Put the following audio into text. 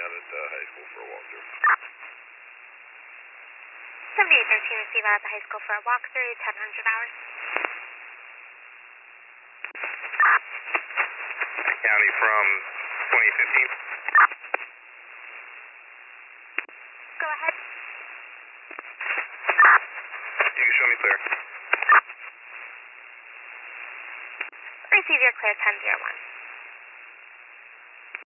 out at high school for a walkthrough. 7813, receive out at the high school for a walkthrough, 1000 hours. County from 2015. Go ahead. You can show me clear. Receive your clear, 1001.